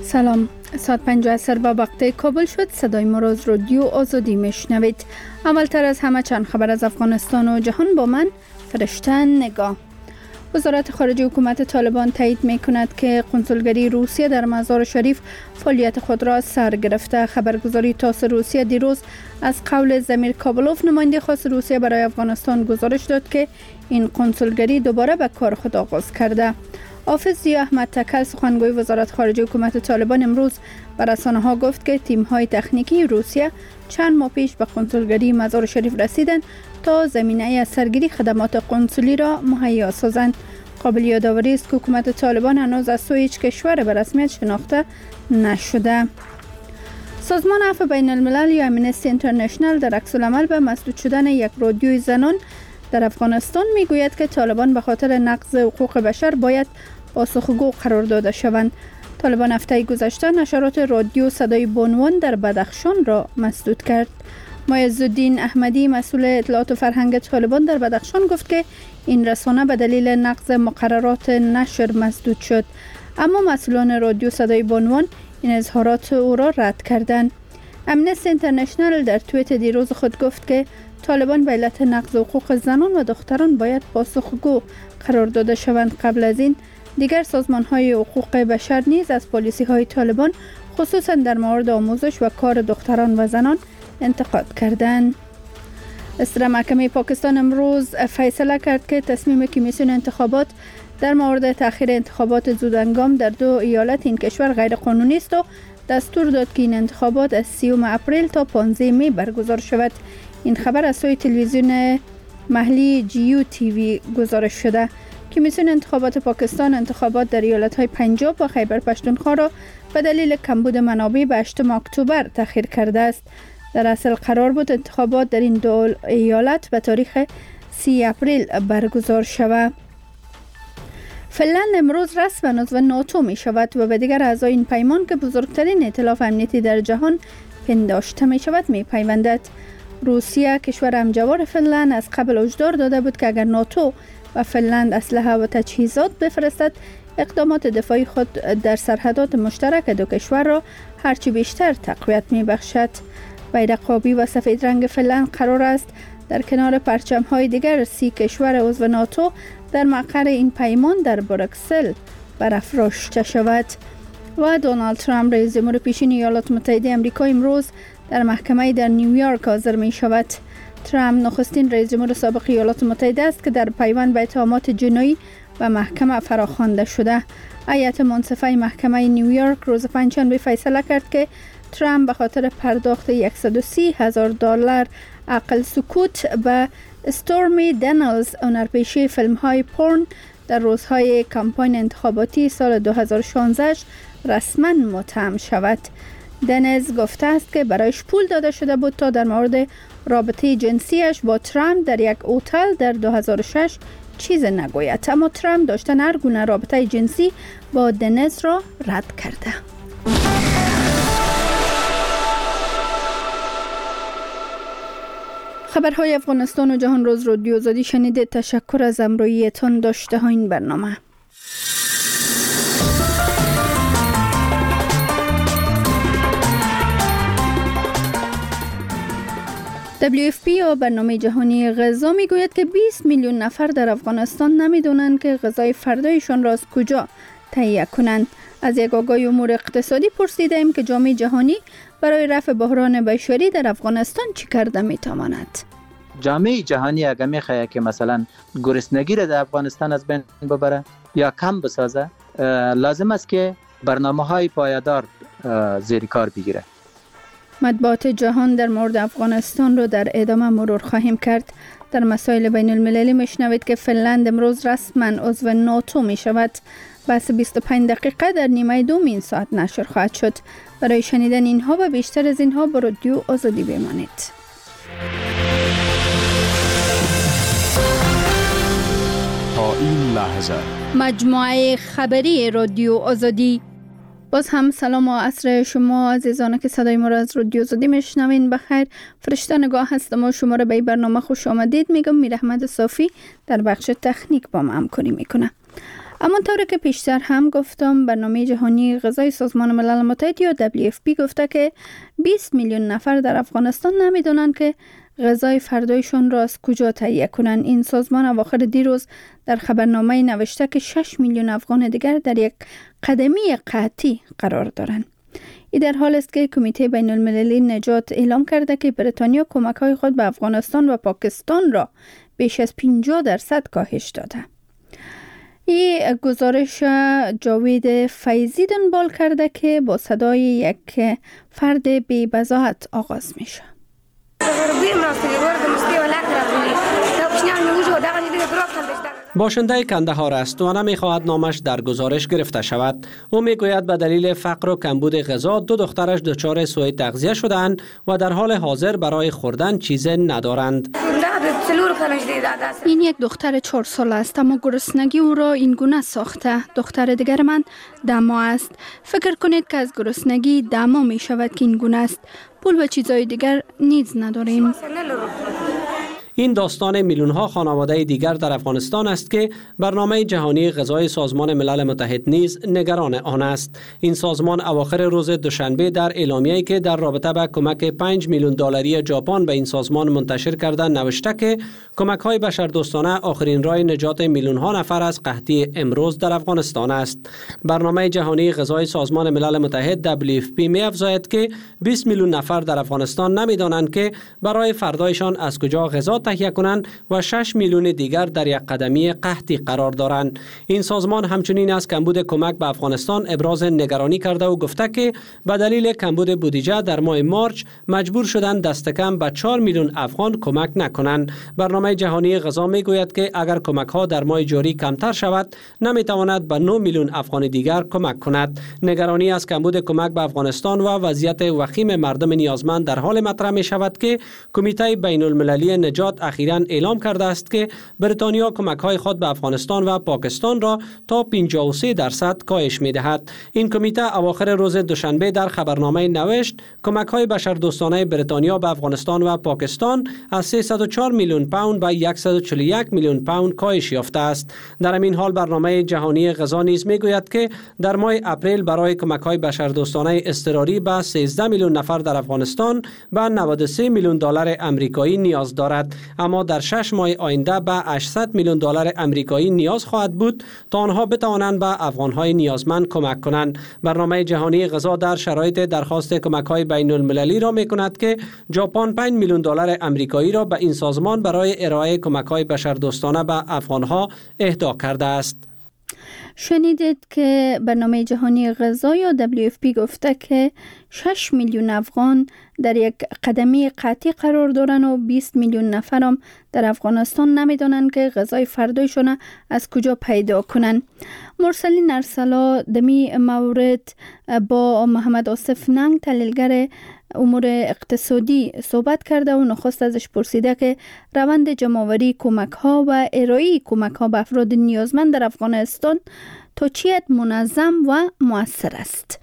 سلام. ساعت 5 عصر با وقت کابل شد. صدای ما را از رادیو آزادی میشنوید. اولتر از همه چند خبر از افغانستان و جهان با من فرشته نگاه. وزارت خارجه حکومت طالبان تایید می کند که قنسولگری روسیه در مزار شریف فعالیت خود را سر گرفته. خبرگزاری تاس روسیه دیروز از قول زمیر کابلوف نماینده خاص روسیه برای افغانستان گزارش داد که این قنسولگری دوباره به کار خود آغاز کرده. حافظ ضیا احمد تکل سخنگوی وزارت خارجه حکومت طالبان امروز به رسانه‌ها گفت که تیم‌های تکنیکی روسیه چند ماه پیش به قنسولگری مزار شریف رسیدند تا زمینه از سرگیری خدمات قنسولی را مهیا سازند. قابل یادآوری است که حکومت طالبان هنوز از سوی هیچ کشور به رسمیت شناخته نشده. سازمان عفو بین الملل یا امنستی اینترنشنال در عکس‌العمل به مسدود شدن یک رادیوی زنان در افغانستان میگوید که طالبان به خاطر نقض حقوق بشر باید پاسخگو قرار داده شوند. طالبان هفته گذشته نشرات رادیو صدای بانوان در بدخشان را مسدود کرد. معزالدین احمدی مسئول اطلاعات و فرهنگ طالبان در بدخشان گفت که این رسانه به دلیل نقض مقررات نشر مسدود شد، اما مسئولان رادیو صدای بانوان این اظهارات او را رد کردند. امنستی اینترنشنال در توییت دیروز خود گفت که طالبان به علت نقض حقوق زنان و دختران باید پاسخگو قرار داده شوند. قبل از این دیگر سازمان‌های حقوق بشر نیز از پالیسی‌های طالبان خصوصا در مورد آموزش و کار دختران و زنان انتقاد کردند. صدر محکمه پاکستان امروز فیصله کرد که تصمیم کمیسیون انتخابات در مورد تأخیر انتخابات زودهنگام در 2 ایالت این کشور غیر قانونی است و دستور داد که این انتخابات از 30 اپریل تا 15 می برگزار شود. این خبر از سوی تلویزیون محلی جیو تیوی گزارش شده. کمیسیون انتخابات پاکستان انتخابات در ایالت‌های پنجاب و خیبر پختونخوا را به دلیل کمبود منابع به 8 اکتبر تأخیر کرده است. در اصل قرار بود انتخابات در این 2 ایالت به تاریخ 30 اپریل برگزار شود. فنلند امروز رسما عضو ناتو می شود و به دیگر اعضای این پیمان که بزرگترین ائتلاف امنیتی در جهان پنداشته می شود می پیوندد. روسیه کشور همجوار فنلند از قبل هشدار داده بود که اگر ناتو و فنلند اسلحه و تجهیزات بفرستد اقدامات دفاعی خود در سرحدات مشترک دو کشور را هرچی بیشتر تقویت می بخشد. بیرق آبی و سفید رنگ فنلند قرار است در کنار پرچم‌های دیگر 30 کشور عضو ناتو در مقر این پیمان در بروکسل برافراشته شود. و دونالد ترامپ رئیس جمهور پیشین ایالات متحده آمریکا امروز در محکمه در نیویورک حاضر می شود. ترامپ نخستین رئیس جمهور سابق ایالات متحده است که در پیوند به اتهامات جنایی و محکمه فراخوانده شده. هیئت منصفه محکمه نیویورک روز پنجشنبه فیصله کرد که ترامپ به خاطر پرداخت $130,000 عقل سکوت به استورمی دنلز هنرپیشه فیلم‌های پورن در روزهای کمپاین انتخاباتی سال 2016 رسما متهم شود. دنز گفته است که برایش پول داده شده بود تا در مورد رابطه جنسیش با ترامپ در یک هتل در 2006 چیز نگوید، اما ترامپ داشتن هر گونه رابطه جنسی با دنز را رد کرده. خبرهای افغانستان و جهان روز رادیو آزادی شنیده. تشکر از همراهیتان داشته ها این برنامه. WFP یا برنامه جهانی غذا میگوید که 20 میلیون نفر در افغانستان نمیدونند که غذای فردایشان را از کجا تهیه کنند. از یک آگاهی امور اقتصادی پرسیده ایم که جامعه جهانی برای رفع بحران بشری در افغانستان چی کرده میتواند؟ جامعه جهانی اگر میخواه که مثلا گرسنگی را در افغانستان از بین ببره یا کم بسازه، لازم است که برنامه‌های پایدار زیر کار بگیره. مطبوعات جهان در مورد افغانستان رو در ادامه مرور خواهیم کرد. در مسائل بین المللی میشنوید که فنلند امروز رسما عضو ناتو می شود. بحث 25 دقیقه در نیمه دوم این ساعت نشر خواهد شد. برای شنیدن اینها و بیشتر از اینها با رادیو آزادی بمانید. تا این لحظه مجموعه خبری رادیو آزادی. باز هم سلام و عصر شما عزیزان که صدای ما را از رادیو آزادی میشنوین. بخیر، فرشته نگاه هستم و شما را به این برنامه خوش آمدید میگم. میر احمد صافی در بخش تکنیک با ما همکاری میکنه. اما طوری که پیشتر هم گفتم، برنامه جهانی غذای سازمان ملل متحد یا WFP گفته که 20 میلیون نفر در افغانستان نمیدونن که غذای فردایشان را از کجا تهیه کنند. این سازمان اواخر دیروز در خبرنامه نوشته که 6 میلیون افغان دیگر در یک قدمی قحطی قرار دارند. این در حال است که کمیته بین المللی نجات اعلام کرده که بریتانیا کمک‌های خود به افغانستان و پاکستان را بیش از 50% کاهش داده. این گزارش جاوید فیضی دنبال کرده که با صدای یک فرد بی بضاعت آغاز میشه. باشنده کندهار است و نمی‌خواهد نامش در گزارش گرفته شود. او میگوید به دلیل فقر و کمبود غذا 2 دخترش دچار سوء تغذیه شدند و در حال حاضر برای خوردن چیزی ندارند. این یک دختر 4 ساله است، اما گرسنگی او را این گونه ساخته. دختر دیگر من دما است. فکر کنید که از گرسنگی دما می شود که این گونه است. پول و چیزهای دیگر نیز نداریم. این داستان میلیون‌ها خانواده دیگر در افغانستان است که برنامه جهانی غذای سازمان ملل متحد نیز نگران آن است. این سازمان اواخر روز دوشنبه در اعلامیه‌ای که در رابطه با کمک 5 میلیون دلاری ژاپن به این سازمان منتشر کرده نوشته که کمک‌های بشردوستانه آخرین راه نجات میلیون‌ها نفر از قحطی امروز در افغانستان است. برنامه جهانی غذای سازمان ملل متحد WFP می‌افزاید که 20 میلیون نفر در افغانستان نمی‌دانند که برای فردایشان از کجا غذا تهیه کنند و 6 میلیون دیگر در یک قدمی قحطی قرار دارند. این سازمان همچنین از کمبود کمک به افغانستان ابراز نگرانی کرده و گفته که به دلیل کمبود بودجه در ماه مارچ مجبور شدند دست کم به 4 میلیون افغان کمک نکنند. برنامه جهانی غذا میگوید که اگر کمک ها در ماه جاری کمتر شود نمیتواند به 9 میلیون افغان دیگر کمک کند. نگرانی از کمبود کمک به افغانستان و وضعیت وخیم مردم نیازمند در حال مطرح می شود که کمیته بین المللی نجات اخیراً اعلام کرده است که بریتانیا کمک‌های خود به افغانستان و پاکستان را تا 53% کاهش می‌دهد. این کمیته اواخر روز دوشنبه در خبرنامه نوشت کمک‌های بشردوستانه بریتانیا به افغانستان و پاکستان از 304 میلیون پوند به 141 میلیون پوند کاهش یافته است. در همین حال برنامه جهانی غذا نیز می‌گوید که در ماه اپریل برای کمک‌های بشردوستانه اضطراری به 13 میلیون نفر در افغانستان به 93 میلیون دلار آمریکایی نیاز دارد. اما در 6 ماه آینده به 800 میلیون دلار آمریکایی نیاز خواهد بود تا آنها بتوانند به افغانهای نیازمند کمک کنند. برنامه جهانی غذا در شرایط درخواست کمک‌های بین المللی را می‌کند که ژاپن 5 میلیون دلار آمریکایی را به این سازمان برای ارائه کمک‌های بشردوستانه به افغانها اهدا کرده است. شنیدید که برنامه جهانی غذا یا WFP گفته که 6 میلیون افغان در یک قدمی قحطی قرار دارند و 20 میلیون نفر هم در افغانستان نمیدونن که غذای فردایشون از کجا پیدا کنن. مرسلین ارسلا دمی مورد با محمد آصف ننگ تحلیلگر امور اقتصادی صحبت کرده و نخست ازش پرسیده که روند جمع‌آوری کمک‌ها و ارائه کمک‌ها به افراد نیازمند در افغانستان تا چه حد منظم و مؤثر است.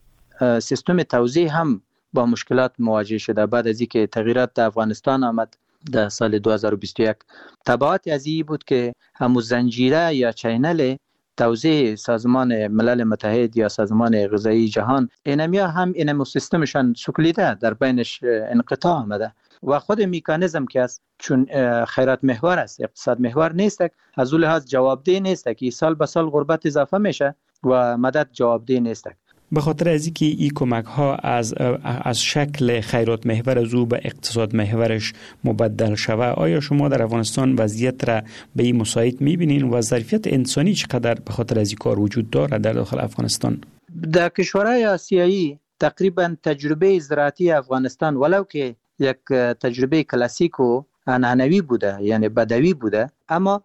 سیستم توزیع هم با مشکلات مواجه شده بعد از اینکه تغییرات در افغانستان آمد در سال 2021. تبعات از این بود که همون زنجیره یا چینل توزیع سازمان ملل متحد یا سازمان غذایی جهان اینمیا هم اینمو سیستمشان سکلیده در بینش انقطاع آمده و خود میکانیزم که است چون خیرات محور است اقتصاد محور نیست از اون لحاظ جوابدeh نیست که سال به سال غربت اضافه میشه و مدد جوابدeh نیست. به خاطر از اینکه این کمک ها از شکل خیرات محور از او به اقتصاد محورش مبدل شوه، آیا شما در افغانستان وضعیت را به این مساعد میبینین و ظرفیت انسانی چقدر به خاطر از این کار وجود داره در داخل افغانستان؟ در کشورهای آسیایی تقریبا تجربه زراعتی افغانستان ولو که یک تجربه کلاسیک و عنعنوی بوده یعنی بدوی بوده اما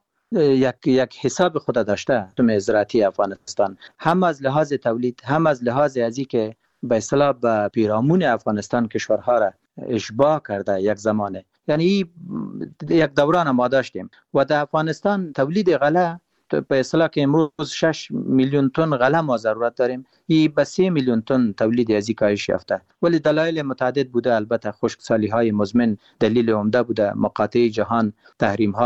یک حساب خود داشته تو زراعتی افغانستان هم از لحاظ تولید هم از لحاظ ازی که به اصطلاح به پیرامون افغانستان کشورها را اشباع کرده یک زمانه یعنی یک دوران ما داشتیم و در افغانستان تولید غله به اصطلاح که امروز 6 میلیون تن غله ما ضرورت داریم این به 3 میلیون تن تولید ازی کاهش یافته ولی دلایل متعدد بوده. البته خشکسالی های مزمن دلیل عمده بوده، مقاطعه جهان، تحریم ها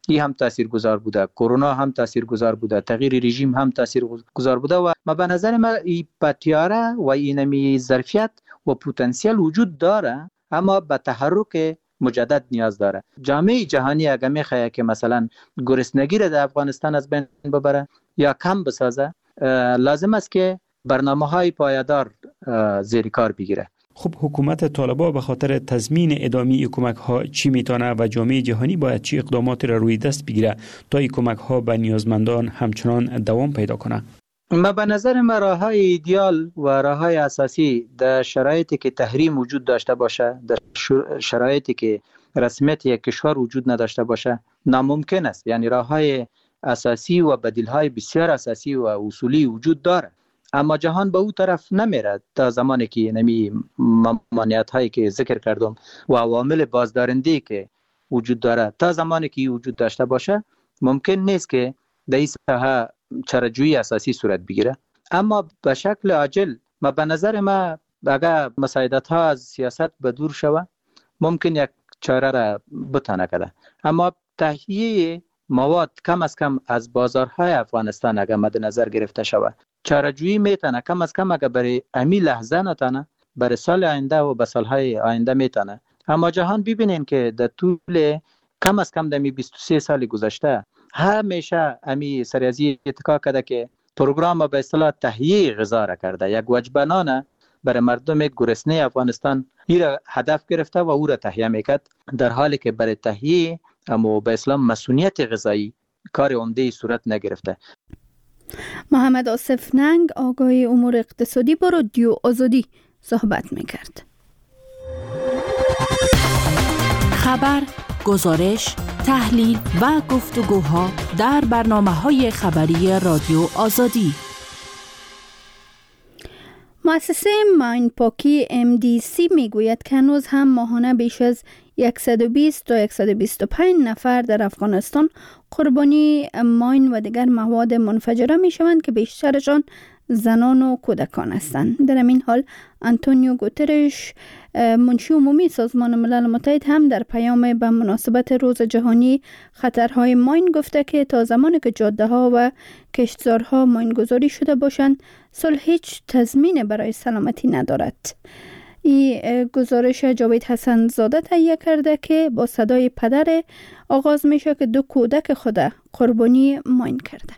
این هم تاثیرگذار بوده، کرونا هم تاثیرگذار بوده، تغییر رژیم هم تاثیرگذار بوده و ما به نظر ما این پتیاره و اینمی ظرفیت و پتانسیل وجود داره، اما به تحرک مجدد نیاز داره. جامعه جهانی اگر میخواد که مثلا گرسنگی را در افغانستان از بین ببره یا کم بسازه، لازم است که برنامه‌های پایدار زیر کار بگیره. خب حکومت طالبان به خاطر تضمین ادامه کمک ها چی میتونه و جامعه جهانی باید چی اقداماتی را روی دست بگیره تا این کمک ها به نیازمندان همچنان دوام پیدا کنه؟ ما به نظر ما راه‌های ایدئال و راه‌های اساسی در شرایطی که تحریم وجود داشته باشه، در شرایطی که رسمیت یک کشور وجود نداشته باشه ناممکن است. یعنی راه‌های اساسی و بدیل‌های بسیار اساسی و اصولی وجود داره، اما جهان به او طرف نمیره تا زمانی که نمی ممانعت‌هایی که ذکر کردم و عوامل بازدارنده که وجود داره تا زمانی که وجود داشته باشه ممکن نیست که در این ساحه چاره‌جویی اساسی صورت بگیره. اما به شکل عاجل ما به نظر ما اگر مساعدت‌ها از سیاست به دور شود ممکن یک چاره را بتانه کرده، اما تهیه مواد کم از کم از بازارهای افغانستان اگر مد نظر گرفته شود چاره‌جویی میتونه کم از کم اگر برای امی لحظه نتانه برای سال آینده و به سالهای آینده میتونه. اما جهان ببینین که در طول کم از کم دمی 23 سال گذشته همیشه امی سریازی اتکا کرده که پروگرام به اصطلاح تهیه غذا را کرده، یک وجبه نان برای مردم گرسنه افغانستان این را هدف گرفته و او را تهیه میکرد، در حالی که برای تهیه اما به اصطلاح مسئولیت غذایی کار عمده صورت نگرفته. محمد آصف ننگ آگاه امور اقتصادی با رادیو آزادی صحبت میکرد. خبر، گزارش، تحلیل و گفتگوها در برنامه‌های خبری رادیو آزادی. مؤسسه ماین پاکی MDC میگوید که هنوز هم ماهانه بیش از 120 تا 125 نفر در افغانستان قربانی ماین و دیگر مواد منفجره می شوند که بیشترشان زنان و کودکان هستند. در این حال آنتونیو گوترش منشی عمومی سازمان ملل متحد هم در پیام به مناسبت روز جهانی خطرهای ماین گفته که تا زمانی که جاده ها و کشتزارها ماین گذاری شده باشند صلح هیچ تضمین برای سلامتی ندارد. این گزارش جاوید حسن زاده تهیه کرده که با صدای پدر آغاز میشه که 2 کودک خود قربانی ماین کرده.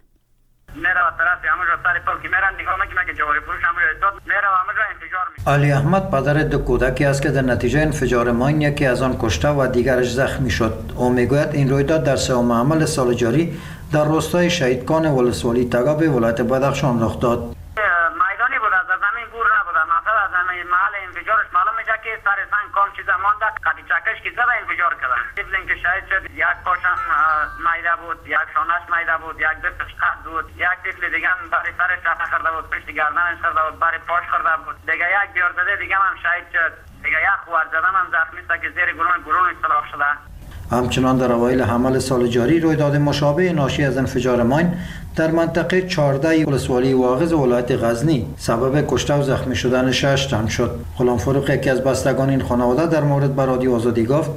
علی احمد پدر 2 کودکی است که در نتیجه انفجار ماین یکی از آن کشته و دیگرش زخمی شد. او میگوید این رویداد در سوم عمل سال جاری در روستای شهیدکان ولسوالی تگاب ولایت بدخشان رخ داد. میدانی بود، از زمین گور نبود، مثلا از محل انفجارش معلوم میشه که سر زن کام چیزا مانده قدی چکش که زده انفجار کردن. دیدیم که شهید شد، یک پاشم میده بود، یک شانش میده بود، یک دستش قد بود، یک طفل دیگه هم برای سرش شفه خورده بود، پشت گردنش خورده بود، برای پاش خورده بود، دیگه یک بیار زده دیگه هم شهید شد، دیگه یک خوار زدن هم زخمی است که زیر گلون اصطلاح شده. همچنان در اوایل حمل سال جاری رویداد مشابه ناشی از انفجار ماین در منطقه 14 ولسوالی واغظ ولایت غزنی سبب کشته و زخمی شدن 6 تن شد. غلام فروخ یکی از بستگان این خانواده در مورد به رادیو آزادی گفت: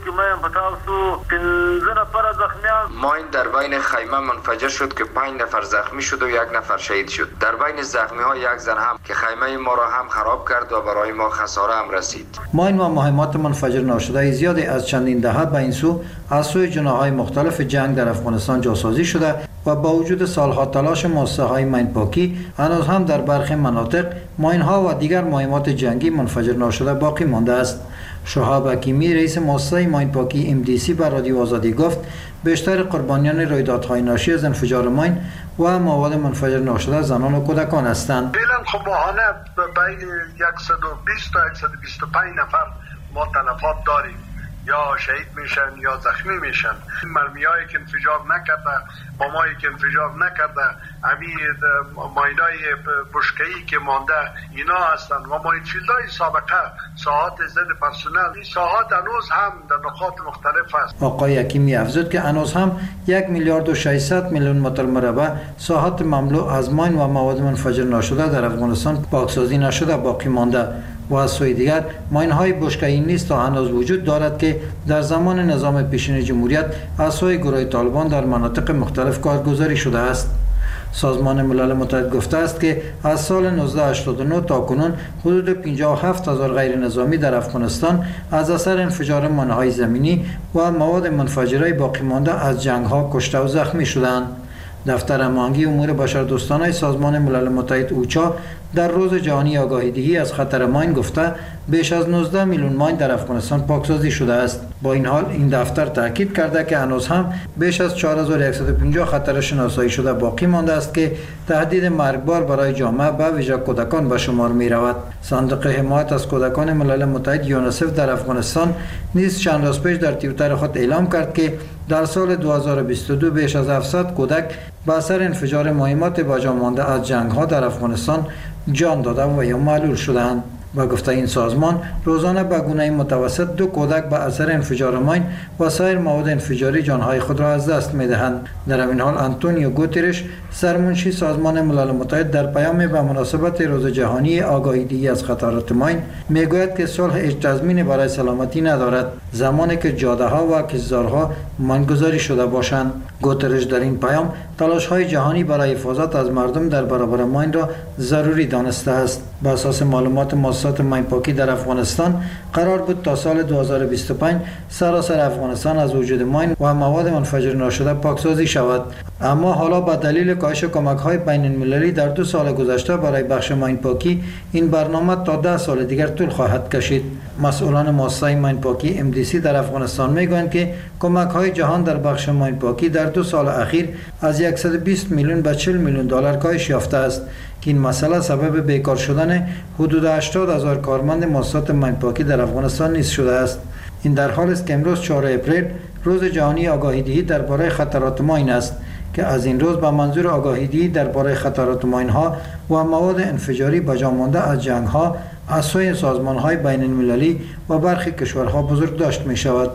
ماین در بین خیمه منفجر شد که 5 نفر زخمی شد و 1 نفر شهید شد. در بین زخمی ها 1 زن هم که خیمه ما را هم خراب کرد و برای ما خساره هم رسید. ماین و مهمات منفجر ناشده زیادی از چندین دهه به این سو از سوی جناح‌های مختلف جنگ در افغانستان جاسازی شده و با وجود سالها تلاش مؤسسه‌های ماین پاکی هنوز هم در برخی مناطق ماین‌ها و دیگر مهمات جنگی منفجر ناشده باقی مانده است. شهاب حکیمی رئیس مؤسسه ماین پاکی MDC بر رادیو آزادی گفت بیشتر قربانیان رویدادهای ناشی از انفجار ماین و مواد منفجر ناشده زنان و کودکان هستند. فعلا خب ماهانه بین 120 تا 125 نفر ما تلفات داریم، یا شهید میشن یا زخمی میشن. مرمیایی که انفجار نکرده، بمایی که انفجار نکرده، ماینای بشکه‌ای که مانده اینا هستن و ماینفیلدهای سابقه ساحات ضد پرسنل. این ساحات هنوز هم در نقاط مختلف است. آقای حکیمی افزود که هنوز هم 1 میلیارد و 600 میلیون متر مربع ساحات مملو از ماین و مواد منفجر ناشده در افغانستان پاکسازی نشده باقی مانده. و از سوی دیگر ماین‌های بشکه‌ای نیز تا هنوز وجود دارد که در زمان نظام پیشین جمهوریت از سوی گروه طالبان در مناطق مختلف کارگزاری شده است. سازمان ملل متحد گفته است که از سال 1989 تا کنون حدود 57,000 غیر نظامی در افغانستان از اثر انفجار مانع‌های زمینی و مواد منفجره باقی مانده از جنگ‌ها کشته و زخمی شدند. دفتر هماهنگی امور بشردوستانه سازمان ملل متحد اوچا در روز جهانی آگاهی دهی از خطر ماین گفته بیش از 19 میلیون ماین در افغانستان پاکسازی شده است. با این حال این دفتر تاکید کرده که هنوز هم بیش از 4150 خطر شناسایی شده باقی مانده است که تهدید مرگبار برای جامعه به ویژه کودکان به شمار می رود. صندوق حمایت از کودکان ملل متحد یونیسف در افغانستان نیز چند روز پیش در توییتر خود اعلام کرد که در سال 2022 بیش از 700 کودک به اثر انفجار مهمات باجا مانده از جنگ‌ها در افغانستان جان داده و یا معلول شدند. با گفته این سازمان روزانه به گونه متوسط 2 کودک به اثر انفجار ماین و سایر مواد انفجاری جانهای خود را از دست می‌دهند. در این حال آنتونیو گوترش سرمنشی سازمان ملل متحد در پیام به مناسبت روز جهانی آگاهی دهی از خطرات ماین میگوید که صلح هیچ تضمینی برای سلامتی ندارد زمانی که جاده‌ها و کشتزارها ماین‌گذاری شده باشند. گوترش در این پیام تلاش‌های جهانی برای حفاظت از مردم در برابر ماین را ضروری دانسته است. بر اساس معلومات مؤسسات ماین‌پاکی در افغانستان قرار بود تا سال 2025 سراسر افغانستان از وجود ماین و مواد منفجر ناشده پاکسازی شود. اما حالا با دلیل کاهش کمک‌های بین‌المللی در 2 سال گذشته برای بخش ماین‌پاکی این برنامه تا 10 سال دیگر طول خواهد کشید. مسئولان مؤسسه ماین‌پاکی MDC در افغانستان میگویند که کمک‌های جهان در بخش ماین‌پاکی در 2 سال اخیر از 120 میلیون به 40 میلیون دلار کاهش یافته است که این مسئله سبب بیکار شدن حدود 80,000 کارمند مؤسسات ماین‌پاکی در افغانستان نیز شده است. این در حالی است که امروز 4 اپریل روز جهانی آگاهی دهی درباره خطرات ماین است که از این روز به منظور آگاهی دهی درباره خطرات ماین‌ها و مواد انفجاری باجا مانده از جنگ‌ها از سوی سازمان‌های بین‌المللی و برخی کشورها بزرگداشت می‌شود.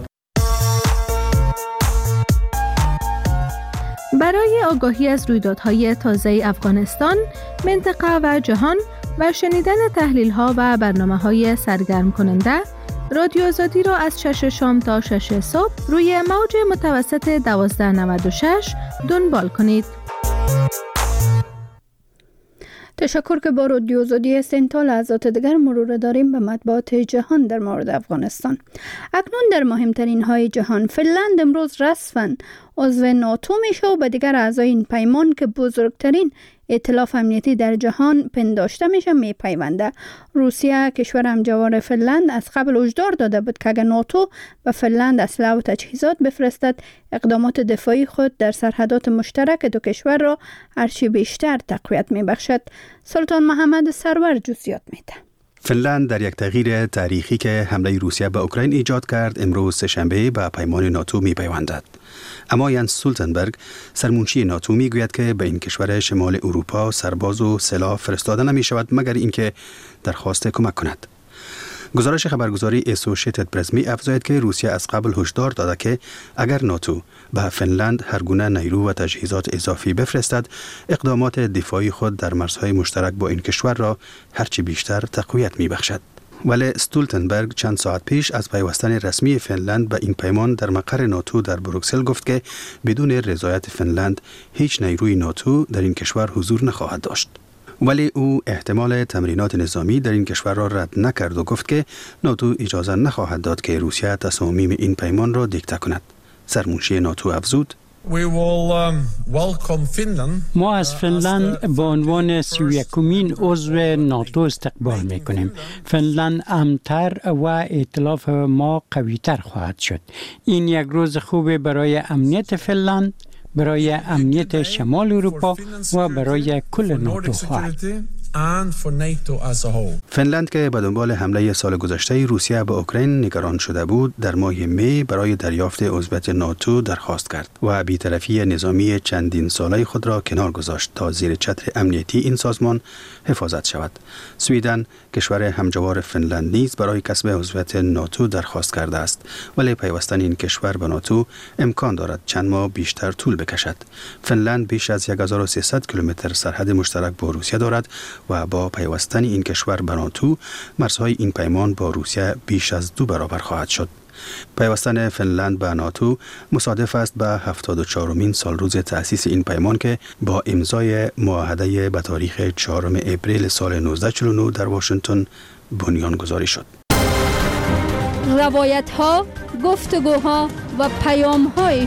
برای آگاهی از رویدادهای تازه افغانستان، منطقه و جهان و شنیدن تحلیل‌ها و برنامه‌های سرگرم کننده، رادیو آزادی را از 6 شام تا 6 صبح روی موج متوسط 1296 دنبال کنید. تشکر که با رادیو آزادی هستین. تا لحظات دیگر مرور داریم به مطبوعات جهان در مورد افغانستان. اکنون در مهمترین های جهان، فنلند امروز رسما عضو ناتو میشه و به دیگر اعضای این پیمان که بزرگترین ائتلاف امنیتی در جهان پنداشته میشه میپیونده. روسیه کشور همجوار فنلند از قبل هشدار داده بود که اگر ناتو به فنلند اسلحه و تجهیزات بفرستد، اقدامات دفاعی خود در سرحدات مشترک دو کشور را هرچی بیشتر تقویت میبخشد. سلطان محمد سرور جزئیات میده. فنلند در یک تغییر تاریخی که حمله روسیه به اوکراین ایجاد کرد، امروز سه‌شنبه به پیمان ناتو میپیوندد. اما یانس استولتنبرگ، سرمنشی ناتو، میگوید که به این کشور شمال اروپا سرباز و سلاح فرستاده نمی شود مگر اینکه درخواست کمک کند. گزارش خبرگزاری اسوشیتد پرس می افزاید که روسیه از قبل هشدار داده که اگر ناتو به فنلند هر گونه نیرو و تجهیزات اضافی بفرستد، اقدامات دفاعی خود در مرزهای مشترک با این کشور را هرچی بیشتر تقویت می بخشد. ولی استولتنبرگ چند ساعت پیش از پیوستن رسمی فنلند به این پیمان در مقر ناتو در بروکسل گفت که بدون رضایت فنلند هیچ نیروی ناتو در این کشور حضور نخواهد داشت. ولی او احتمال تمرینات نظامی در این کشور را رد نکرد و گفت که ناتو اجازه نخواهد داد که روسیه تصامیم این پیمان را دیکته کند. سرمنشی ناتو افزود: ما از فنلند به عنوان 31مین عضو ناتو استقبال میکنیم. فنلند امن‌تر و ائتلاف ما قوی‌تر خواهد شد. این یک روز خوب برای امنیت فنلند، برای امنیت شمال اروپا و برای کل ناتو خواهد. فنلند که به دنبال حمله سال گذشته روسیه به اوکراین نگران شده بود، در ماه می برای دریافت عضویت ناتو درخواست کرد و بی‌طرفی نظامی چندین ساله خود را کنار گذاشت تا زیر چتر امنیتی این سازمان حفاظت شود. سویدن، کشور همجوار فنلند، نیز برای کسب عضویت ناتو درخواست کرده است، ولی پیوستن این کشور به ناتو امکان دارد چند ماه بیشتر طول بکشد. فنلند بیش از 1300 کیلومتر سرحد مشترک با روسیه دارد و با پیوستن این کشور به ناتو، مرزهای این پیمان با روسیه بیش از 2 برابر خواهد شد. پیوستن فنلند به ناتو مصادف است به 74مین سالروز تأسیس این پیمان که با امضای معاهده به تاریخ 4 اپریل سال 1949 در واشنگتن بنیانگذاری شد. روایت‌ها، گفتگوها و پیام‌های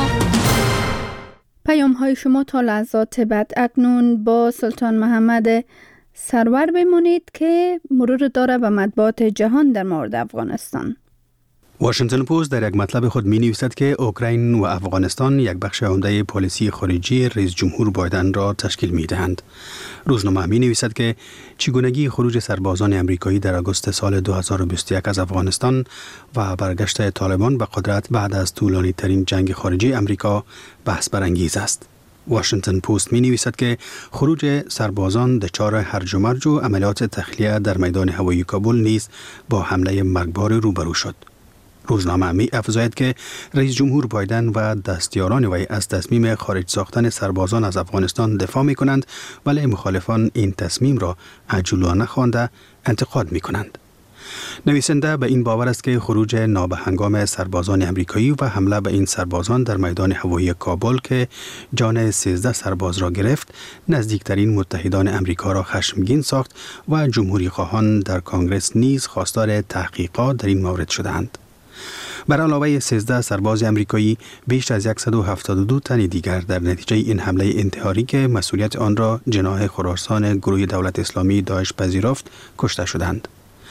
شما تا لحظات بعد. اکنون با سلطان محمد سرور بمانید که مرور داره به مطبوعات جهان در مورد افغانستان. واشنگتن پست در یک مطلب خود می نویسد که اوکراین و افغانستان یک بخش عمده پالیسی خارجی رئیس جمهور بایدن را تشکیل می دهند. روزنامه می نویسد که چگونگی خروج سربازان امریکایی در آگوست سال 2021 از افغانستان و برگشت طالبان به قدرت بعد از طولانی ترین جنگ خارجی امریکا بحث برانگیز است. واشنگتن پست می نویسد که خروج سربازان دچار هرج و مرج و عملیات تخلیه در میدان هوایی کابل نیز با حمله مرگبار روبرو شد. روزنامه می افزاید که رئیس جمهور بایدن و دستیاران وی از تصمیم خارج ساختن سربازان از افغانستان دفاع می کنند، ولی مخالفان این تصمیم را عجولانه خوانده انتقاد می کنند. نویسنده به این باور است که خروج نابهنگام سربازان امریکایی و حمله به این سربازان در میدان هوایی کابل که جان 13 سرباز را گرفت، نزدیکترین متحدان امریکا را خشمگین ساخت و جمهوری خواهان در کنگره نیز خواستار تحقیقات در این مورد شدند. بر علاوه 13 سرباز امریکایی، بیش از 172 تن دیگر در نتیجه این حمله انتحاری که مسئولیت آن را جناح خراسان گروه دولت اسلامی داعش پذیرفت کشته شدند.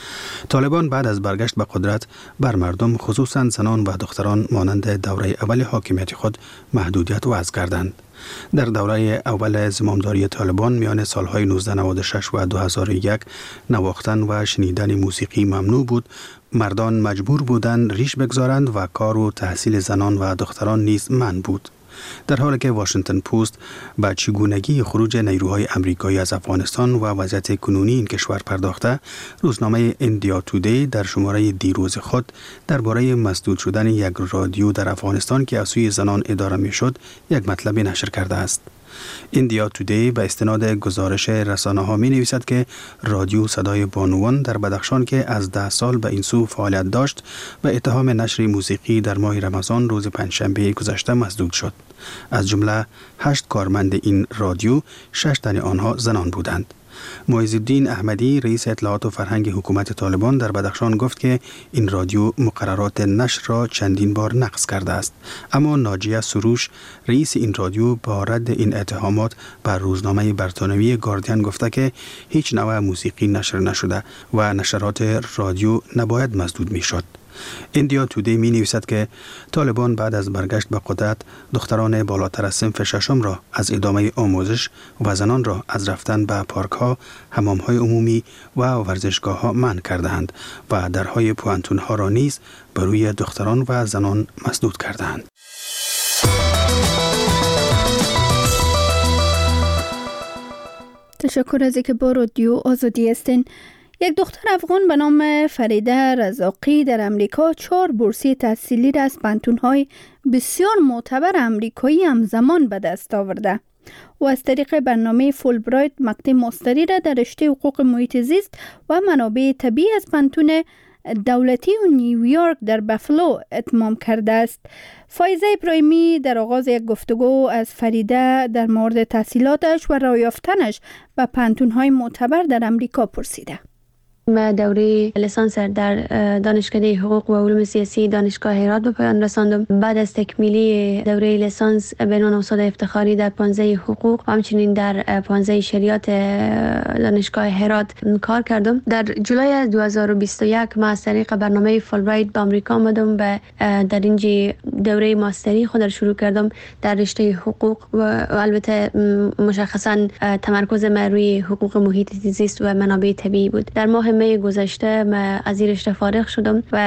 طالبان بعد از برگشت به قدرت بر مردم خصوصا زنان و دختران مانند دوره اول حاکمیت خود محدودیت وضع کردند. در دوره اول زمامداری طالبان میان سالهای 1996 و 2001 نواختن و شنیدن موسیقی ممنوع بود. مردان مجبور بودند ریش بگذارند و کار و تحصیل زنان و دختران نیز منع بود. در حالی که واشنگتن پست به چگونگی خروج نیروهای امریکایی از افغانستان و وضعیت کنونی این کشور پرداخته، روزنامه ایندیا تودی در شماره دیروز خود درباره مسدود شدن یک رادیو در افغانستان که از سوی زنان اداره میشد یک مطلب نشر کرده است. ایندیا تودی به استناد گزارش رسانه‌ها می نویسد که رادیو صدای بانوان در بدخشان که از 10 سال به این سو فعالیت داشت به اتهام نشر موسیقی در ماه رمضان روز پنجشنبه گذشته مسدود شد. از جمله 8 کارمند این رادیو 6 تن آنها زنان بودند. معیزالدین احمدی رئیس اطلاعات و فرهنگ حکومت طالبان در بدخشان گفت که این رادیو مقررات نشر را چندین بار نقض کرده است، اما ناجیه سروش رئیس این رادیو با رد این اتهامات بر روزنامه برتانوی گاردین گفته که هیچ نوع موسیقی نشر نشده و نشرات رادیو نباید مسدود می شد. ایندیا تودی می نویسد که طالبان بعد از برگشت به قدرت دختران بالاتر از صنف ششم را از ادامه آموزش و زنان را از رفتن به پارک ها، حمام های عمومی و ورزشگاه ها منع کردند و درهای پوانتون ها را نیز بر روی دختران و زنان مسدود کردند. تشکر از اینکه با رادیو آزادی هستین. یک دختر افغان به نام فریده رزاقی در امریکا 4 بورسیه تحصیلی را از پانتون‌های بسیار معتبر امریکایی همزمان به دست آورده و از طریق برنامه فولبرایت مقطع ماستری را در رشته حقوق محیط زیست و منابع طبیعی از پانتون دولتی و نیویورک در بافالو اتمام کرده است. فایزه ابراهیمی در آغاز یک گفتگو از فریده در مورد تحصیلاتش و راه یافتنش به پانتون‌های معتبر در امریکا پرسیده. من دوره لیسانس در دانشکده حقوق و علوم سیاسی دانشگاه هرات به پایان رساندم. بعد از تکمیلی دوره لیسانس به عنوان استاد افتخاری در پانزه حقوق و همچنین در پانزه شریعت دانشگاه هرات کار کردم. در جولای 2021 من از طریق برنامه فولبرایت به آمریکا آمدم و در اینجا دوره ماستری خود را شروع کردم در رشته حقوق و البته مشخصا تمرکز من روی حقوق محیط زیست و منابع طبیعی بود. در ماه می گذشته من از این رشته فارغ شدم و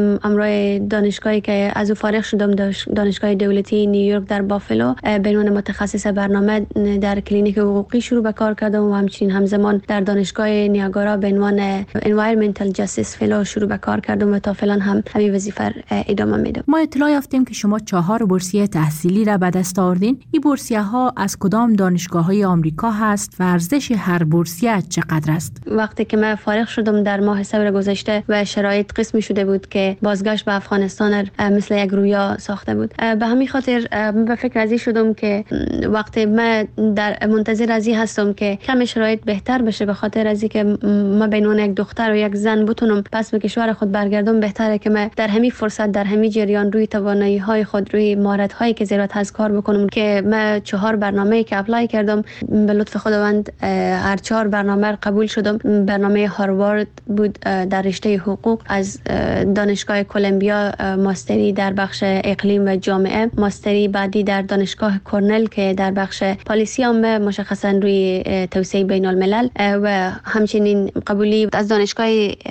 امروز دانشگاهی که از او فارغ شدم دانشگاه دولتی نیویورک در بافلو به عنوان متخصص برنامه در کلینیک حقوقی شروع به کار کردم و همچنین همزمان در دانشگاه نیاگارا به عنوان Environmental Justice Fellow شروع به کار کردم و تا فعلا هم همین وظیفه ادامه میدم. ما اطلاع یافتیم که شما 4 بورسیه تحصیلی را به دست آوردین. این بورسیه ها از کدام دانشگاه‌های آمریکا هست و ارزش هر بورسیه چقدر است؟ وقتی که من فارغ شدم در ماه سپتامبر گذشته و شرایط قسمی شده بود که بازگشت به افغانستان مثل یک رویا ساخته بود، به همین خاطر به فکر ازی شدم که وقتی من در منتظر ازی هستم که کم شرایط بهتر بشه، به خاطر ازی که من به عنوان یک دختر و یک زن بتونم پس به کشور خود برگردم، بهتره که من در همین فرصت در همین جریان روی توانایی‌های خود، روی مهارت‌هایی که ضرورت هست کار بکنم. که من 4 برنامه‌ای که اپلای کردم به لطف خداوند هر 4 برنامه قبول شدم. برنامه هاروارد بود در رشته حقوق، از دانشگاه کلمبیا ماستری در بخش اقلیم و جامعه، ماستری بعدی در دانشگاه کرنل که در بخش پالیسی عامه مشخصا روی توسعه بین الملل، و همچنین قبولی از دانشگاه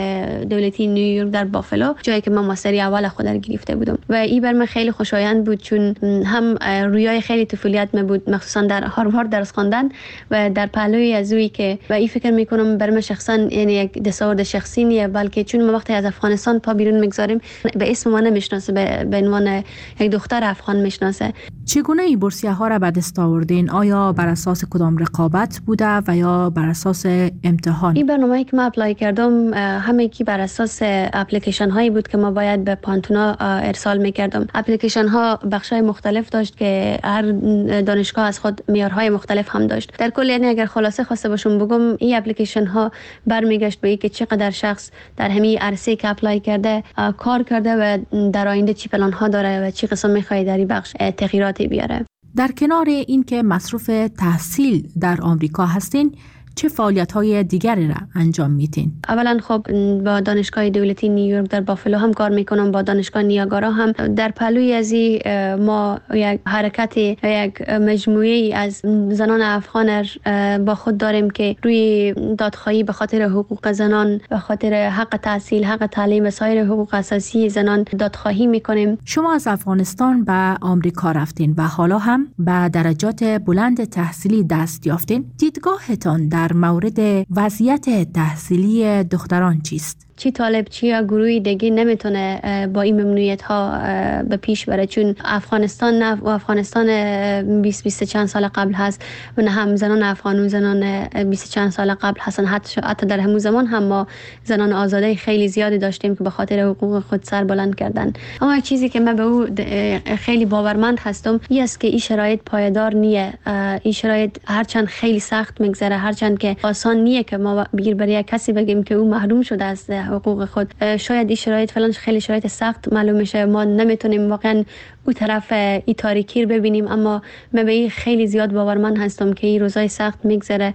دولتی نیویورک در بافلو، جایی که من ماستری اول خود را گرفته بودم و این بر من خیلی خوشایند بود، چون هم رویای خیلی طفولیت من بود، مخصوصا در هاروارد درس خواندن و در پهلوی از اویی که و این فکر میکنم بر من شخصا یعنی یک دستاورد شخصی نیه، بلکه چون ما وقتی از افغانستان پا بیرون میگذاریم به اسم ما نمیشناسه، به عنوان یک دختر افغان میشناسه. چگونه این بورسیه ها را به دست آوردین؟ آیا بر اساس کدام رقابت بوده و یا بر اساس امتحان؟ این برنامه‌ای که من اپلای کردم همگی بر اساس اپلیکیشن هایی بود که ما باید به پانتونا ارسال میکردم. اپلیکیشن ها بخشای مختلف داشت که هر دانشگاه از خود معیارهای مختلف هم داشت. در کل یعنی اگر خلاصه خواسته باشم بگم، این اپلیکیشن ها برمیگشت به اینکه چقدر شخص در همین عرصه که اپلای کرده کار کرده و در آینده چی پلان ها داره و چی قسم میخواد در این بخش تغییراتی بیاره. در کنار این که مصروف تحصیل در آمریکا هستین، چه فعالیت‌های دیگری را انجام میدین؟ اولا خب با دانشگاه دولتی نیویورک در بافلو هم کار میکنم، با دانشگاه نیاگارا هم. در پهلوی ازی ما یک حرکت، یک مجموعه از زنان افغان با خود داریم که روی دادخواهی به خاطر حقوق زنان، به خاطر حق تحصیل، حق تعلیم و سایر حقوق اساسی زنان دادخواهی میکنیم. شما از افغانستان به آمریکا رفتین و حالا هم به درجات بلند تحصیلی دست یافتین. دیدگاهتان در مورد وضعیت تحصیلی دختران چیست؟ چی طالب چی یا گروهی دیگه نمیتونه با این ممنوعیت ها به پیش بره، چون افغانستان نه و افغانستان 20 چند سال قبل هست و نه هم زنان افغان و زنان 20 چند سال قبل هستن. حتی در همون زمان هم ما زنان آزاده خیلی زیادی داشتیم که به خاطر حقوق خود سر بلند کردن. اما چیزی که من به او خیلی باورمند هستم این است که این شرایط پایدار نیه. این شرایط هرچند خیلی سخت میگذره، هرچند که آسان نیه که ما بگیر برای کسی بگیم که او محروم شده است حقوق خود. شاید این شرایط فعلا خیلی شرایط سخت معلوم میشه، ما نمیتونیم واقعا او طرف ای تاریکی رو ببینیم، اما من به این خیلی زیاد باورمند هستم که این روزای سخت میگذره.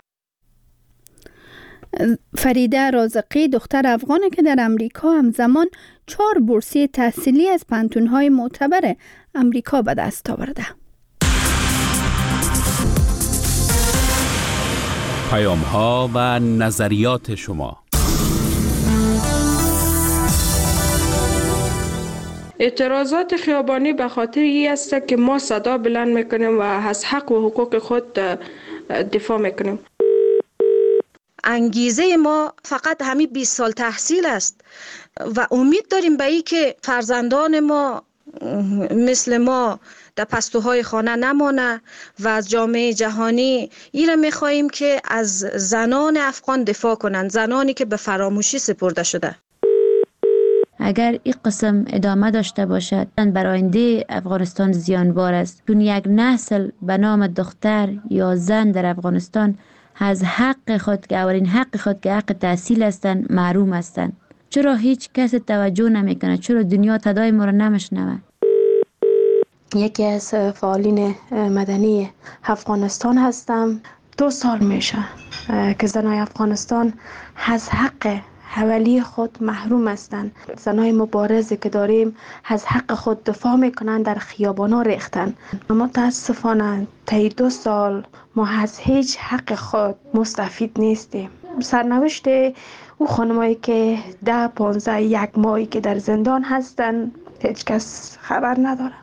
فریده رازقی دختر افغانه که در امریکا همزمان 4 بورسیه تحصیلی از پانتون‌های معتبر امریکا به دست آورده. پیام‌ها و نظریات شما. اعتراضات خیابانی به خاطر این است که ما صدا بلند میکنیم و از حق و حقوق خود دفاع میکنیم. انگیزه ما فقط همین 20 سال تحصیل است و امید داریم به این که فرزندان ما مثل ما در پستوهای خانه نمانه و از جامعه جهانی ایره میخواییم که از زنان افغان دفاع کنند، زنانی که به فراموشی سپرده شده. اگر این قسم ادامه داشته باشد بر آینده افغانستان زیانبار است، چون یک نسل به نام دختر یا زن در افغانستان از حق خود که اولین حق خود که حق تحصیل هستند محروم هستند. چرا هیچ کس توجه نمیکنه؟ چرا دنیا صدای ما را نمیشنوه؟ یکی از فعالین مدنی افغانستان هستم. 2 سال میشه که زنای افغانستان از حق حوالی خود محروم هستند. زنای مبارزی که داریم از حق خود دفاع میکنن، در خیابانا ریختن. اما متاسفانه طی 2 سال ما از هیچ حق خود مستفید نیستیم. سرنوشت او خانمایی که 10 15 یک ماهی که در زندان هستن هیچ کس خبر نداره.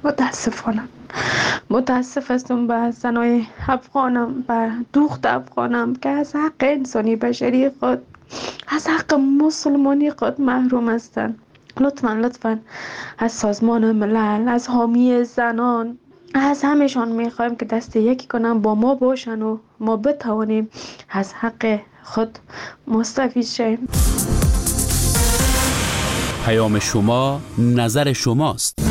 متاسف هستم به زنای افغانم، به دوخت افغانم که از حق انسانی بشری خود، از حق مسلمانی خود محروم هستند. لطفاً از سازمان ملل، از حامی زنان، از همشان میخوایم که دست یکی کنن با ما باشن و ما بتوانیم از حق خود مستفید شیم. پیام شما نظر شماست.